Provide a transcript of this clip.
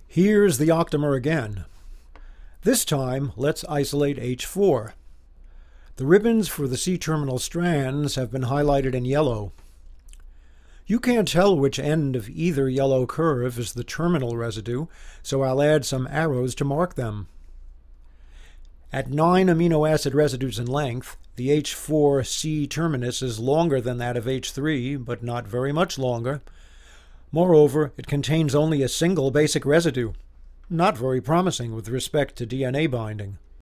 Here's the octamer again. This time, let's isolate H4. The ribbons for the C-terminal strands have been highlighted in yellow. You can't tell which end of either yellow curve is the terminal residue, so I'll add some arrows to mark them. At 9 amino acid residues in length, the H4C terminus is longer than that of H3, but not very much longer. Moreover, it contains only a single basic residue, not very promising with respect to DNA binding.